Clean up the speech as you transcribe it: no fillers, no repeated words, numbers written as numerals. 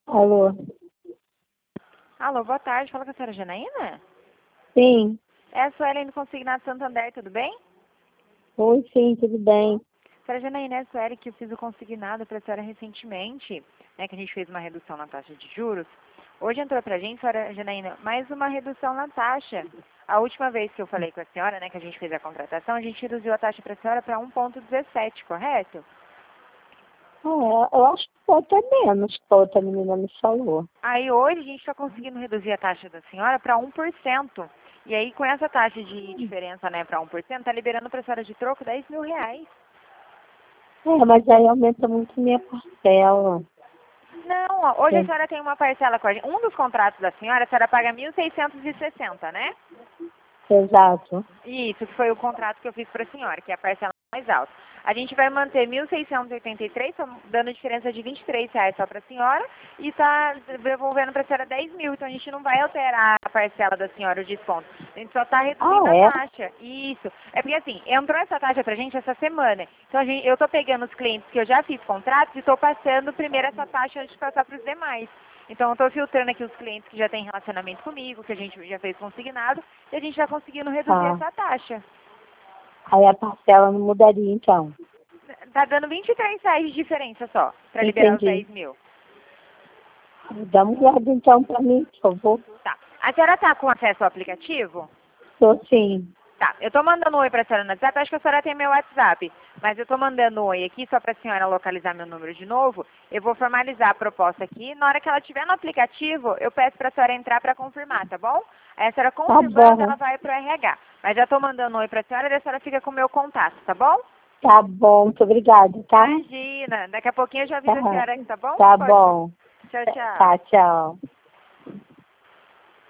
Alô? Alô, boa tarde. Fala com a senhora Janaína? Sim. É a Suelen do Consignado Santander, tudo bem? Oi, sim, tudo bem. Senhora Janaína, é a Suelen que eu fiz o consignado para a senhora recentemente, né, que a gente fez uma redução na taxa de juros. Hoje entrou para a gente, senhora Janaína, mais uma redução na taxa. A última vez que eu falei com a senhora, né, que a gente fez a contratação, a gente reduziu a taxa para a senhora para 1,17, correto? Eu acho que foi até menos que a outra menina me falou. Aí hoje a gente está conseguindo reduzir a taxa da senhora para 1%. E aí com essa taxa de diferença, né, para 1%, tá liberando para a senhora de troco R$ 10.000. Mas aí aumenta muito minha parcela. Não, ó, hoje a Sim. senhora tem uma parcela com a gente. Um dos contratos da senhora, a senhora paga 1.660, né? Exato. Isso, que foi o contrato que eu fiz para a senhora, que é a parcela mais alta. A gente vai manter 1.683, dando diferença de R$ 23 só para a senhora, e está devolvendo para a senhora 10.000. Então a gente não vai alterar a parcela da senhora, o desconto. A gente só está reduzindo a É? taxa. Isso. É porque assim, entrou essa taxa para a gente essa semana. Então eu estou pegando os clientes que eu já fiz contratos e estou passando primeiro essa taxa antes de passar para os demais. Então, eu estou filtrando aqui os clientes que já têm relacionamento comigo, que a gente já fez consignado, e a gente está conseguindo reduzir Tá. essa taxa. Aí a parcela não mudaria, então. Tá dando R$ 23 de diferença só, para liberar os Entendi. 10.000. Dá uma olhada, então, pra mim, por favor. Tá. A senhora tá com acesso ao aplicativo? Tô sim. Tá. Eu tô mandando um oi pra senhora no WhatsApp, acho que a senhora tem meu WhatsApp. Mas eu tô mandando um oi aqui, só pra senhora localizar meu número de novo. Eu vou formalizar a proposta aqui. Na hora que ela estiver no aplicativo, eu peço pra senhora entrar pra confirmar, tá bom? Aí a senhora Tá confirmando, bom. ela vai pro RH. Mas já tô mandando um oi pra senhora e a senhora fica com o meu contato, tá bom? Tá bom, muito obrigada, tá? Imagina. Daqui a pouquinho eu já aviso a Tá, senhora aqui, tá bom? tá Pode. bom. Tchau, tchau. Tá, tchau.